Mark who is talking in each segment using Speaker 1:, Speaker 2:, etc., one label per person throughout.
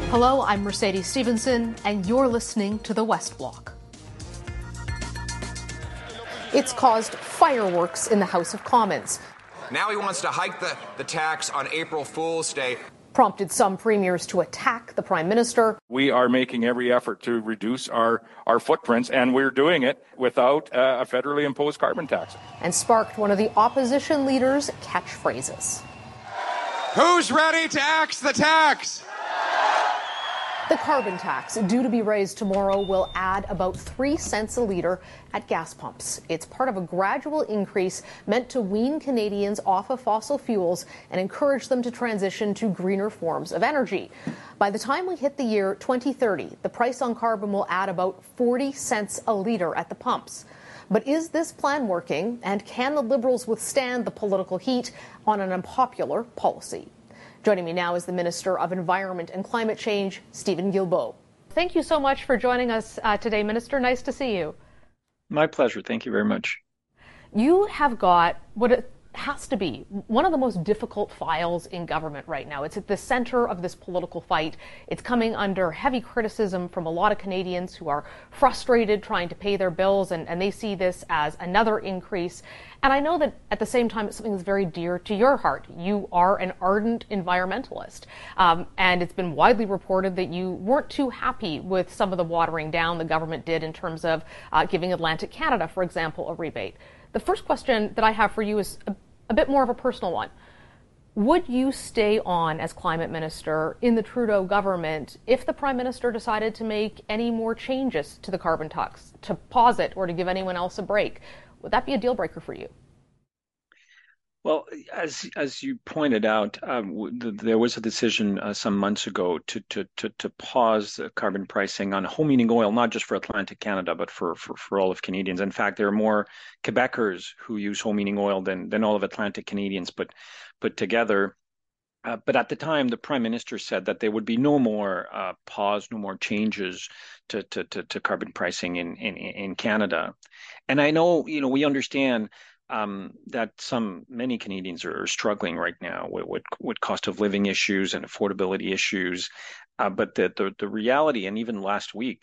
Speaker 1: Hello, I'm Mercedes Stevenson, and you're listening to the West Block. It's caused fireworks in the House of Commons.
Speaker 2: Now he wants to hike the tax on April Fool's Day.
Speaker 1: Prompted some premiers to attack the Prime Minister.
Speaker 3: We are making every effort to reduce our footprints, and we're doing it without a federally imposed carbon tax.
Speaker 1: And sparked one of the opposition leader's catchphrases.
Speaker 4: Who's ready to axe the tax?
Speaker 1: The carbon tax, due to be raised tomorrow, will add about 3 cents a litre at gas pumps. It's part of a gradual increase meant to wean Canadians off of fossil fuels and encourage them to transition to greener forms of energy. By the time we hit the year 2030, the price on carbon will add about 40 cents a litre at the pumps. But is this plan working, and can the Liberals withstand the political heat on an unpopular policy? Joining me now is the Minister of Environment and Climate Change, Steven Guilbeault. Thank you so much for joining us today, Minister. Nice to see you.
Speaker 5: My pleasure. Thank you very much.
Speaker 1: You have got what it has to be one of the most difficult files in government right now. It's at the center of this political fight. It's coming under heavy criticism from a lot of Canadians who are frustrated trying to pay their bills, and they see this as another increase. And I know that at the same time, it's something that's very dear to your heart. You are an ardent environmentalist, and it's been widely reported that you weren't too happy with some of the watering down the government did in terms of giving Atlantic Canada, for example, a rebate. The first question that I have for you is a bit more of a personal one. Would you stay on as climate minister in the Trudeau government if the Prime Minister decided to make any more changes to the carbon tax, to pause it or to give anyone else a break? Would that be a deal breaker for you?
Speaker 5: Well, as you pointed out, there was a decision some months ago to pause the carbon pricing on home heating oil, not just for Atlantic Canada, but for all of Canadians. In fact, there are more Quebecers who use home heating oil than all of Atlantic Canadians put together. But at the time, the Prime Minister said that there would be no more pause, no more changes to carbon pricing in Canada. And I know, we understand that many Canadians are struggling right now with cost of living issues and affordability issues. But the reality, and even last week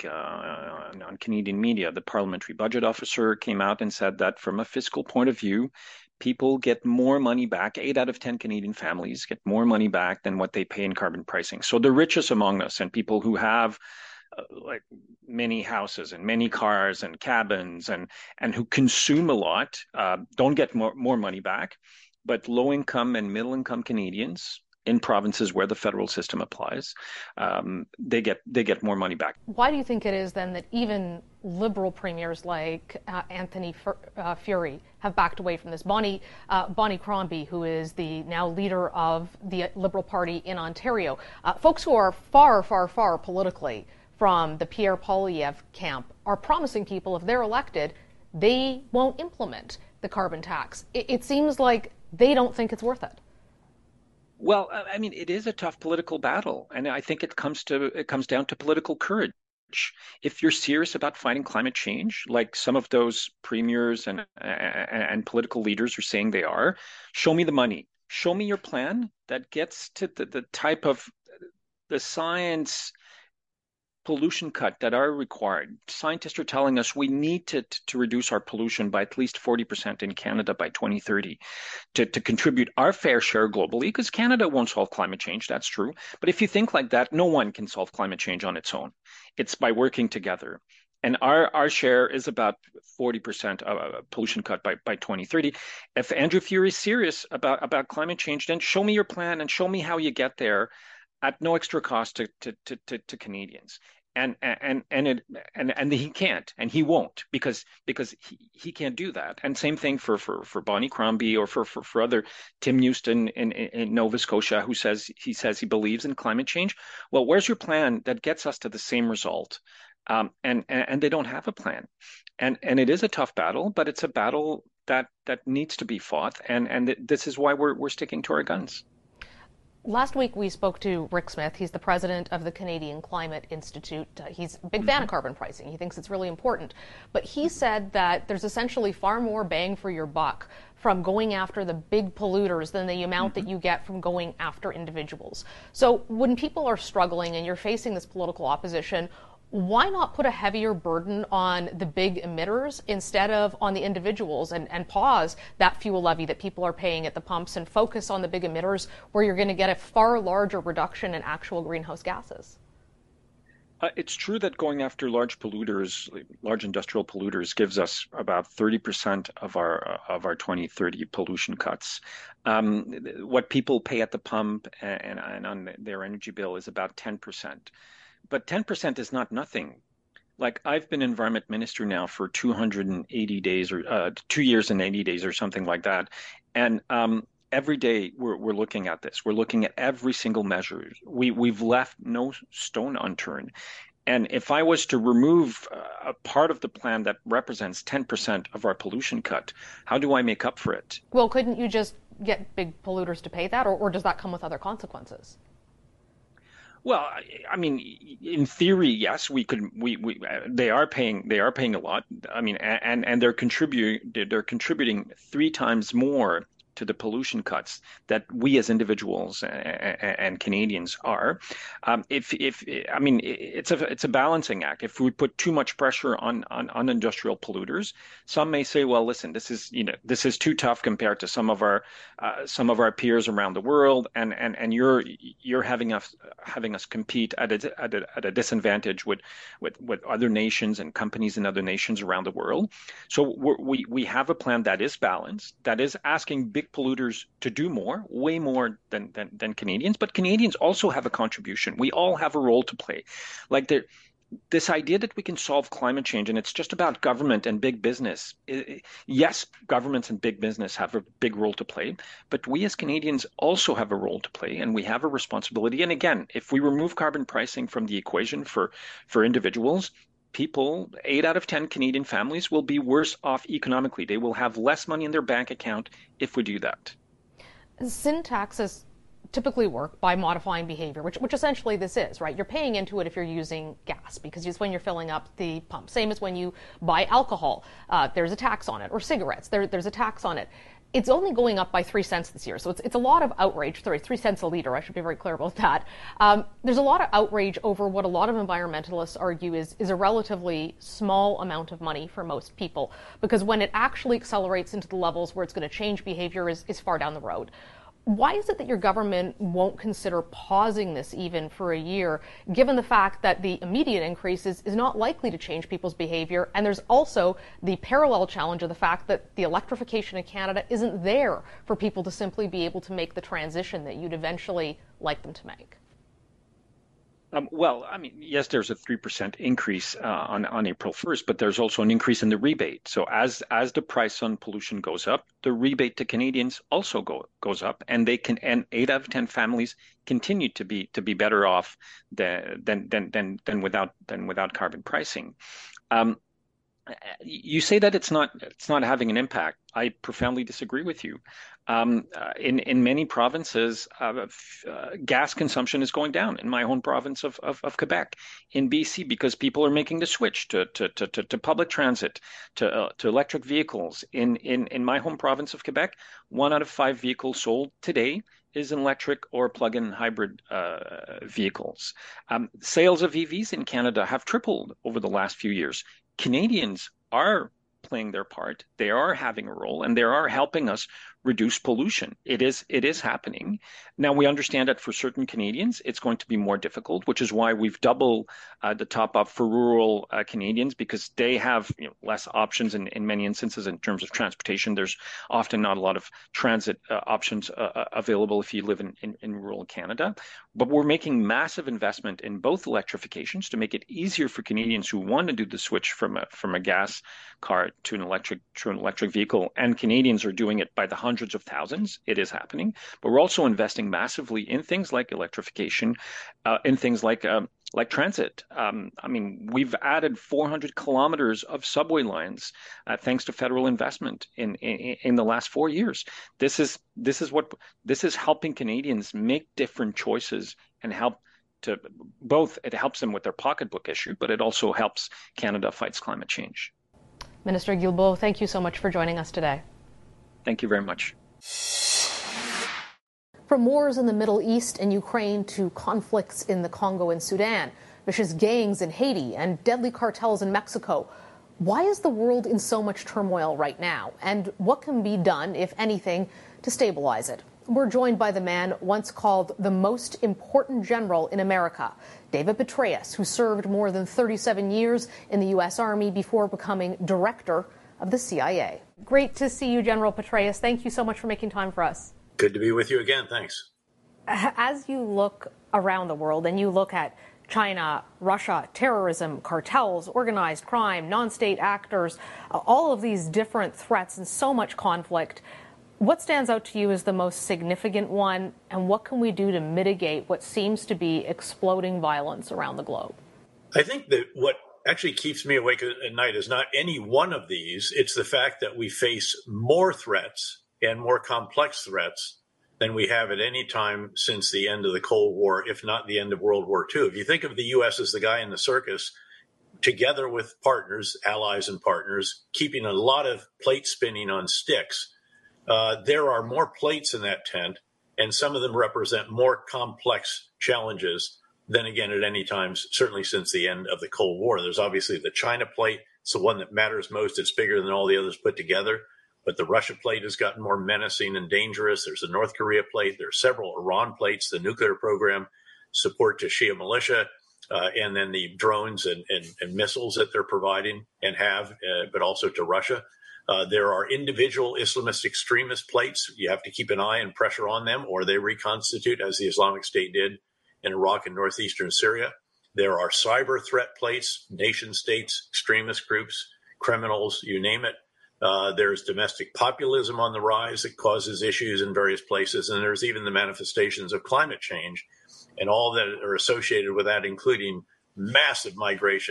Speaker 5: on Canadian media, the Parliamentary Budget Officer came out and said that from a fiscal point of view, people get more money back. 8 out of 10 Canadian families get more money back than what they pay in carbon pricing. So the richest among us and people who have like many houses and many cars and cabins and who consume a lot don't get more money back. But low income and middle income Canadians in provinces where the federal system applies, they get more money back.
Speaker 1: Why do you think it is then that even Liberal premiers like Anthony Furey have backed away from this? Bonnie Crombie, who is the now leader of the Liberal Party in Ontario, folks who are far, far, far politically from the Pierre Poilievre camp, are promising people if they're elected, they won't implement the carbon tax. It seems like they don't think it's worth it.
Speaker 5: Well, I mean, it is a tough political battle, and I think it comes down to political courage. If you're serious about fighting climate change, like some of those premiers and political leaders are saying they are, show me the money. Show me your plan that gets to the type of the science pollution cut that are required. Scientists are telling us we need to reduce our pollution by at least 40% in Canada by 2030 to contribute our fair share globally, because Canada won't solve climate change, that's true. But if you think like that, no one can solve climate change on its own. It's by working together. And our share is about 40% of pollution cut by 2030. If Andrew Furey is serious about climate change, then show me your plan and show me how you get there at no extra cost to Canadians. And he can't, and he won't, because he can't do that. And same thing for Bonnie Crombie or for other Tim Houston in Nova Scotia, who says he believes in climate change. Well, where's your plan that gets us to the same result? And they don't have a plan. And it is a tough battle, but it's a battle that needs to be fought. And this is why we're sticking to our guns.
Speaker 1: Last week, we spoke to Rick Smith. He's the president of the Canadian Climate Institute. He's a big fan of carbon pricing. He thinks it's really important. But he said that there's essentially far more bang for your buck from going after the big polluters than the amount that you get from going after individuals. So when people are struggling and you're facing this political opposition, why not put a heavier burden on the big emitters instead of on the individuals and pause that fuel levy that people are paying at the pumps and focus on the big emitters where you're going to get a far larger reduction in actual greenhouse gases?
Speaker 5: It's true that going after large polluters, large industrial polluters, gives us about 30% of our 2030 pollution cuts. What people pay at the pump and on their energy bill is about 10%. But 10% is not nothing. Like, I've been environment minister now for 280 days or 2 years and 80 days or something like that. And every day we're looking at this. We're looking at every single measure. We've left no stone unturned. And if I was to remove a part of the plan that represents 10% of our pollution cut, how do I make up for it?
Speaker 1: Well, couldn't you just get big polluters to pay that, or does that come with other consequences?
Speaker 5: Well, I mean, in theory, yes, we could. They are paying a lot. I mean, and they're contributing 3 times more to the pollution cuts that we as individuals and Canadians are. I mean, it's a balancing act. If we put too much pressure on industrial polluters, some may say, well, listen, this is too tough compared to some of our peers around the world, and you're having us compete at a disadvantage with other nations and companies in other nations around the world. So we have a plan that is balanced, that is asking big polluters to do more, way more than Canadians, but Canadians also have a contribution. We all have a role to play. Like this idea that we can solve climate change and it's just about government and big business. Yes, governments and big business have a big role to play, but we as Canadians also have a role to play, and we have a responsibility. And again, if we remove carbon pricing from the equation for individuals, 8 out of 10 Canadian families will be worse off economically. They will have less money in their bank account if we do that.
Speaker 1: Sin taxes typically work by modifying behavior, which essentially this is, right? You're paying into it if you're using gas, because it's when you're filling up the pump. Same as when you buy alcohol, there's a tax on it, or cigarettes, there's a tax on it. It's only going up by 3 cents this year, so it's a lot of outrage. 3 cents a liter, I should be very clear about that. There's a lot of outrage over what a lot of environmentalists argue is a relatively small amount of money for most people, because when it actually accelerates into the levels where it's going to change behavior is far down the road. Why is it that your government won't consider pausing this even for a year, given the fact that the immediate increase is not likely to change people's behavior? And there's also the parallel challenge of the fact that the electrification of Canada isn't there for people to simply be able to make the transition that you'd eventually like them to make.
Speaker 5: Well, I mean, yes, there's a 3% increase on April 1st, but there's also an increase in the rebate. So as the price on pollution goes up, the rebate to Canadians also goes up, and 8 out of 10 families continue to be better off than without carbon pricing. You say that it's not having an impact. I profoundly disagree with you. In many provinces, gas consumption is going down. In my own province of Quebec, in BC, because people are making the switch to public transit, to electric vehicles. In my home province of Quebec, 1 out of 5 vehicles sold today is an electric or plug-in hybrid vehicles. Sales of EVs in Canada have tripled over the last few years. Canadians are playing their part. They are having a role, and they are helping us reduce pollution. It is happening. Now, we understand that for certain Canadians, it's going to be more difficult, which is why we've doubled the top up for rural Canadians, because they have less options in many instances in terms of transportation. There's often not a lot of transit options available if you live in rural Canada. But we're making massive investment in both electrifications to make it easier for Canadians who want to do the switch from a gas car to an electric vehicle, and Canadians are doing it by the hundreds of thousands. It is happening, but we're also investing massively in things like electrification, in things like like transit. I mean, we've added 400 kilometers of subway lines thanks to federal investment in the last 4 years. This is helping Canadians make different choices and help to both. It helps them with their pocketbook issue, but it also helps Canada fights climate change.
Speaker 1: Minister Guilbeault, thank you so much for joining us today.
Speaker 5: Thank you very much.
Speaker 1: From wars in the Middle East and Ukraine to conflicts in the Congo and Sudan, vicious gangs in Haiti and deadly cartels in Mexico, why is the world in so much turmoil right now? And what can be done, if anything, to stabilize it? We're joined by the man once called the most important general in America, David Petraeus, who served more than 37 years in the U.S. Army before becoming director of the CIA. Great to see you, General Petraeus. Thank you so much for making time for us.
Speaker 6: Good to be with you again. Thanks.
Speaker 1: As you look around the world and you look at China, Russia, terrorism, cartels, organized crime, non-state actors, all of these different threats and so much conflict, what stands out to you as the most significant one, and what can we do to mitigate what seems to be exploding violence around the globe?
Speaker 6: I think that what actually keeps me awake at night is not any one of these. It's the fact that we face more threats and more complex threats than we have at any time since the end of the Cold War, if not the end of World War II. If you think of the U.S. as the guy in the circus, together with partners, allies and partners, keeping a lot of plate spinning on sticks, there are more plates in that tent, and some of them represent more complex challenges than, again, at any time, certainly since the end of the Cold War. There's obviously the China plate. It's the one that matters most. It's bigger than all the others put together. But the Russia plate has gotten more menacing and dangerous. There's the North Korea plate. There are several Iran plates, the nuclear program, support to Shia militia, and then the drones and missiles that they're providing and have, but also to Russia. There are individual Islamist extremist plates. You have to keep an eye and pressure on them, or they reconstitute, as the Islamic State did in Iraq and northeastern Syria. There are cyber threat plates, nation states, extremist groups, criminals, you name it. There's domestic populism on the rise that causes issues in various places. And there's even the manifestations of climate change and all that are associated with that, including massive migration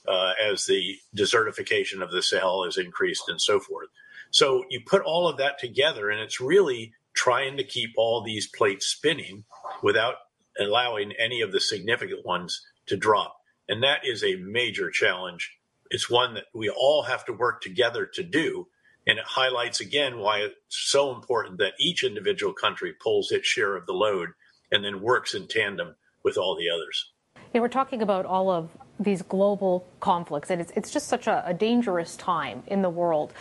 Speaker 6: as the desertification of the Sahel has increased and so forth. So you put all of that together, and it's really trying to keep all these plates spinning without allowing any of the significant ones to drop. And that is a major challenge. It's one that we all have to work together to do. And it highlights again why it's so important that each individual country pulls its share of the load and then works in tandem with all the others.
Speaker 1: Yeah, we're talking about all of these global conflicts, and it's just such a dangerous time in the world.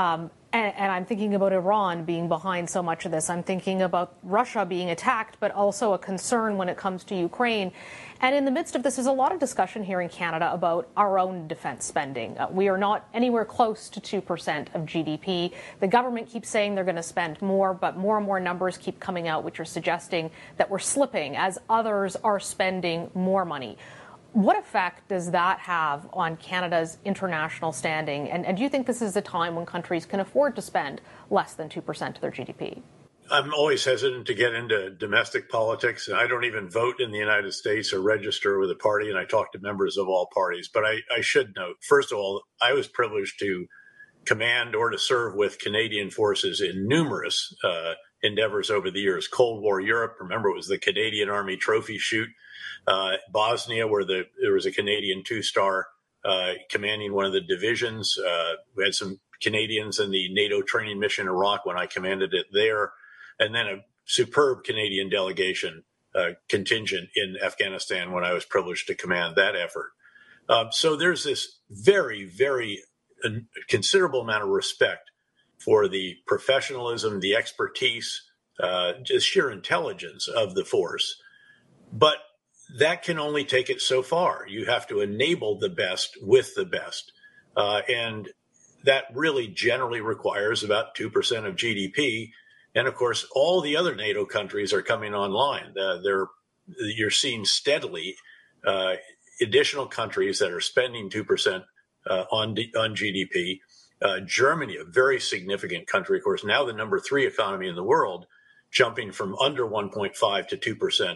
Speaker 1: And I'm thinking about Iran being behind so much of this. I'm thinking about Russia being attacked, but also a concern when it comes to Ukraine. And in the midst of this, there's a lot of discussion here in Canada about our own defense spending. We are not anywhere close to 2% of GDP. The government keeps saying they're going to spend more, but more and more numbers keep coming out, which are suggesting that we're slipping as others are spending more money. What effect does that have on Canada's international standing? And do you think this is a time when countries can afford to spend less than 2% of their GDP?
Speaker 6: I'm always hesitant to get into domestic politics. I don't even vote in the United States or register with a party, and I talk to members of all parties. But I should note, first of all, I was privileged to command or to serve with Canadian forces in numerous endeavors over the years. Cold War Europe, remember, it was the Canadian Army trophy shoot. Bosnia, where there was a Canadian two-star commanding one of the divisions. We had some Canadians in the NATO training mission in Iraq when I commanded it there. And then a superb Canadian delegation contingent in Afghanistan when I was privileged to command that effort. So there's this very, very considerable amount of respect for the professionalism, the expertise, just sheer intelligence of the force. But that can only take it so far. You have to enable the best with the best. And that really generally requires about 2% of GDP. And of course, all the other NATO countries are coming online. You're seeing steadily additional countries that are spending 2% on GDP. Germany, a very significant country, of course, now the number 3 economy in the world, jumping from under 1.5 to 2%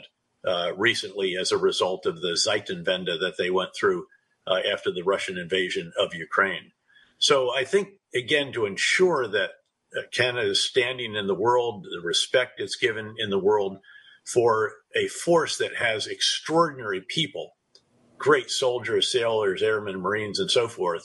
Speaker 6: recently as a result of the Zeitenwende that they went through after the Russian invasion of Ukraine. So I think, again, to ensure that Canada's standing in the world, the respect it's given in the world for a force that has extraordinary people, great soldiers, sailors, airmen, Marines, and so forth,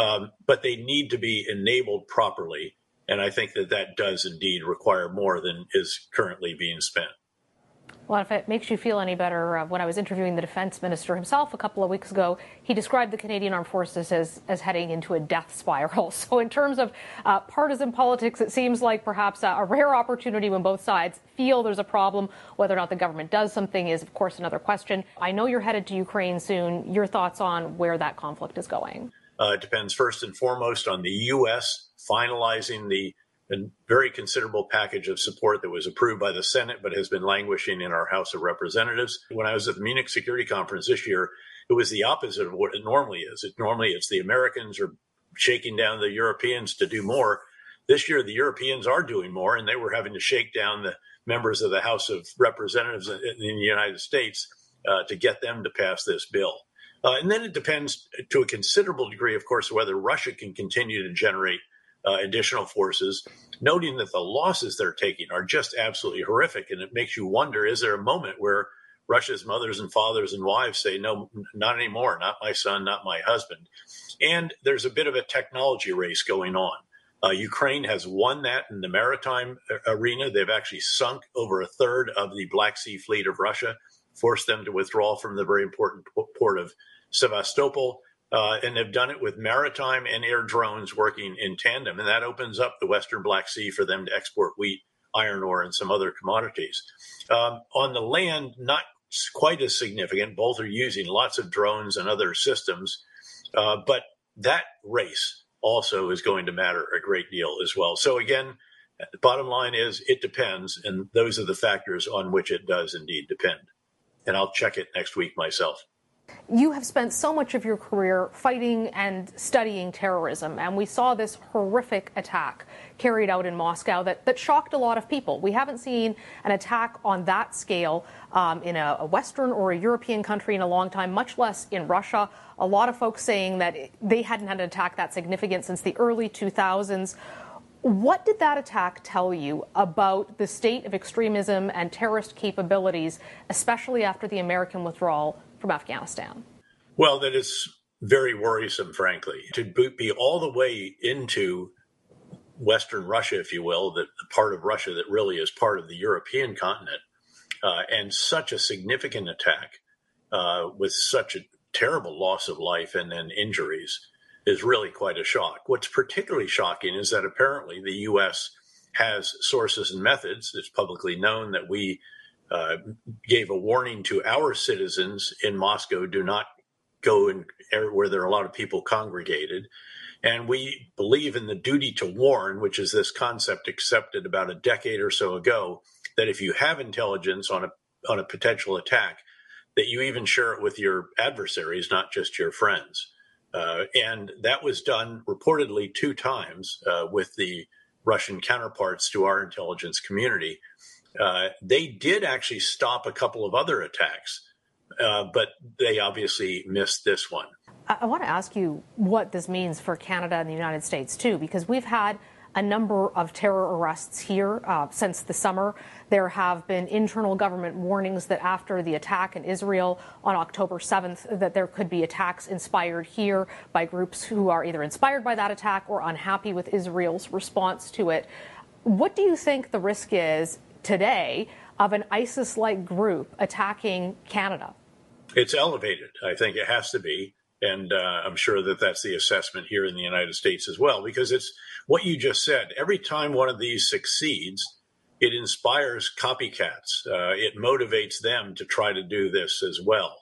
Speaker 6: but they need to be enabled properly. And I think that that does indeed require more than is currently being spent.
Speaker 1: Well, if it makes you feel any better, when I was interviewing the defense minister himself a couple of weeks ago, he described the Canadian Armed Forces as heading into a death spiral. So in terms of partisan politics, it seems like perhaps a rare opportunity when both sides feel there's a problem. Whether or not the government does something is, of course, another question. I know you're headed to Ukraine soon. Your thoughts on where that conflict is going?
Speaker 6: It depends first and foremost on the U.S. finalizing the very considerable package of support that was approved by the Senate, but has been languishing in our House of Representatives. When I was at the Munich Security Conference this year, it was the opposite of what it normally is. It's the Americans are shaking down the Europeans to do more. This year, the Europeans are doing more, and they were having to shake down the members of the House of Representatives in the United States to get them to pass this bill. And then it depends to a considerable degree, of course, whether Russia can continue to generate additional forces, noting that the losses they're taking are just absolutely horrific. And it makes you wonder, is there a moment where Russia's mothers and fathers and wives say, no, not anymore, not my son, not my husband? And there's a bit of a technology race going on. Ukraine has won that in the maritime arena. They've actually sunk over a third of the Black Sea fleet of Russia, forced them to withdraw from the very important port of Sevastopol. And they've done it with maritime and air drones working in tandem. And that opens up the Western Black Sea for them to export wheat, iron ore, and some other commodities. On the land, not quite as significant. Both are using lots of drones and other systems. But that race also is going to matter a great deal as well. So again, the bottom line is it depends. And those are the factors on which it does indeed depend. And I'll check it next week myself.
Speaker 1: You have spent so much of your career fighting and studying terrorism, and we saw this horrific attack carried out in Moscow that shocked a lot of people. We haven't seen an attack on that scale in a Western or a European country in a long time, much less in Russia. A lot of folks saying that they hadn't had an attack that significant since the early 2000s. What did that attack tell you about the state of extremism and terrorist capabilities, especially after the American withdrawal from Afghanistan?
Speaker 6: Well, that is very worrisome, frankly. To be all the way into Western Russia, if you will, the part of Russia that really is part of the European continent, and such a significant attack with such a terrible loss of life and then injuries is really quite a shock. What's particularly shocking is that apparently the U.S. has sources and methods. It's publicly known that we gave a warning to our citizens in Moscow, do not go in where there are a lot of people congregated. And we believe in the duty to warn, which is this concept accepted about a decade or so ago, that if you have intelligence on a potential attack, that you even share it with your adversaries, not just your friends. And that was done reportedly 2 times with the Russian counterparts to our intelligence community. They did actually stop a couple of other attacks, but they obviously missed this one.
Speaker 1: I want to ask you what this means for Canada and the United States, too, because we've had a number of terror arrests here since the summer. There have been internal government warnings that after the attack in Israel on October 7th, that there could be attacks inspired here by groups who are either inspired by that attack or unhappy with Israel's response to it. What do you think the risk is today of an ISIS-like group attacking Canada?
Speaker 6: It's elevated. I think it has to be. And I'm sure that that's the assessment here in the United States as well, because it's what you just said. Every time one of these succeeds, it inspires copycats. It motivates them to try to do this as well.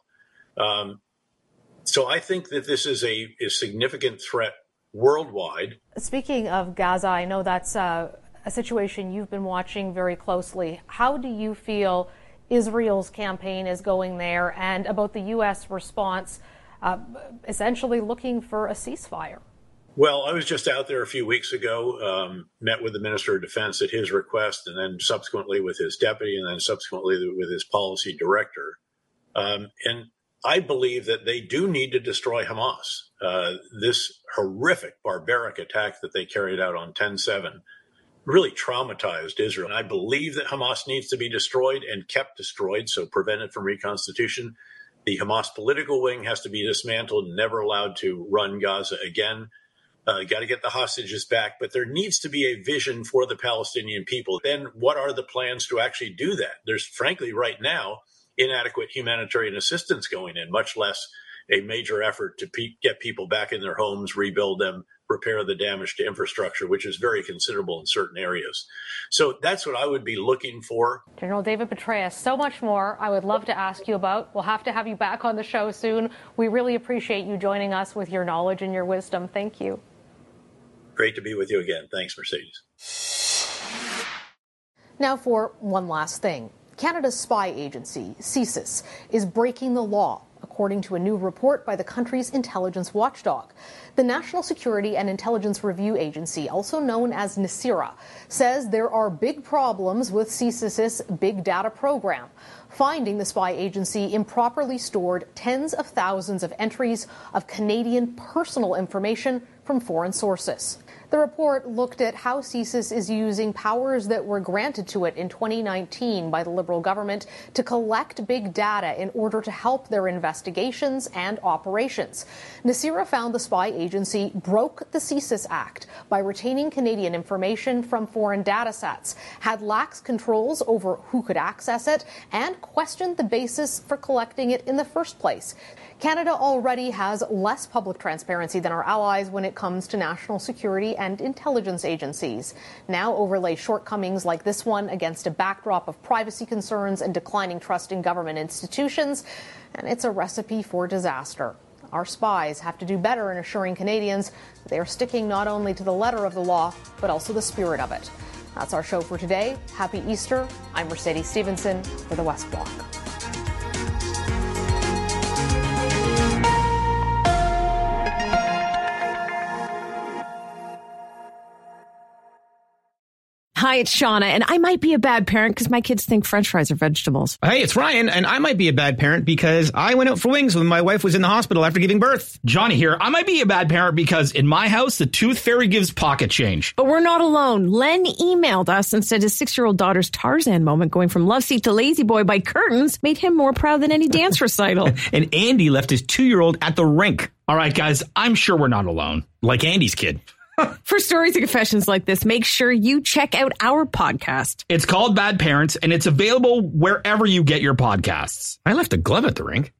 Speaker 6: So I think that this is a significant threat worldwide.
Speaker 1: Speaking of Gaza, I know that's a situation you've been watching very closely. How do you feel Israel's campaign is going there, and about the U.S. response essentially looking for a ceasefire?
Speaker 6: Well, I was just out there a few weeks ago, met with the Minister of Defense at his request, and then subsequently with his deputy, and then subsequently with his policy director. And I believe that they do need to destroy Hamas. This horrific, barbaric attack that they carried out on 10/7 really traumatized Israel. And I believe that Hamas needs to be destroyed and kept destroyed, so prevented from reconstitution. The Hamas political wing has to be dismantled and never allowed to run Gaza again. Got to get the hostages back, but there needs to be a vision for the Palestinian people. Then what are the plans to actually do that? There's, frankly, right now, inadequate humanitarian assistance going in, much less a major effort to get people back in their homes, rebuild them, repair the damage to infrastructure, which is very considerable in certain areas. So that's what I would be looking for.
Speaker 1: General David Petraeus, so much more I would love to ask you about. We'll have to have you back on the show soon. We really appreciate you joining us with your knowledge and your wisdom. Thank you.
Speaker 6: Great to be with you again. Thanks, Mercedes.
Speaker 1: Now for one last thing. Canada's spy agency, CSIS, is breaking the law, according to a new report by the country's intelligence watchdog. The National Security and Intelligence Review Agency, also known as NSIRA, says there are big problems with CSIS's big data program, finding the spy agency improperly stored tens of thousands of entries of Canadian personal information from foreign sources. The report looked at how CSIS is using powers that were granted to it in 2019 by the Liberal government to collect big data in order to help their investigations and operations. NSIRA found the spy agency broke the CSIS Act by retaining Canadian information from foreign data sets, had lax controls over who could access it, and questioned the basis for collecting it in the first place. Canada already has less public transparency than our allies when it comes to national security and intelligence agencies. Now overlay shortcomings like this one against a backdrop of privacy concerns and declining trust in government institutions, and it's a recipe for disaster. Our spies have to do better in assuring Canadians they are sticking not only to the letter of the law, but also the spirit of it. That's our show for today. Happy Easter. I'm Mercedes Stephenson for the West Block.
Speaker 7: Hi, it's Shauna, and I might be a bad parent because my kids think French fries are vegetables.
Speaker 8: Hey, it's Ryan, and I might be a bad parent because I went out for wings when my wife was in the hospital after giving birth.
Speaker 9: Johnny here. I might be a bad parent because in my house, the tooth fairy gives pocket change.
Speaker 7: But we're not alone. Len emailed us and said his 6-year-old daughter's Tarzan moment going from love seat to lazy boy by curtains made him more proud than any dance recital.
Speaker 8: And Andy left his 2-year-old at the rink.
Speaker 9: All right, guys, I'm sure we're not alone.
Speaker 8: Like Andy's kid.
Speaker 7: For stories and confessions like this, make sure you check out our podcast.
Speaker 9: It's called Bad Parents, and it's available wherever you get your podcasts.
Speaker 8: I left a glove at the rink.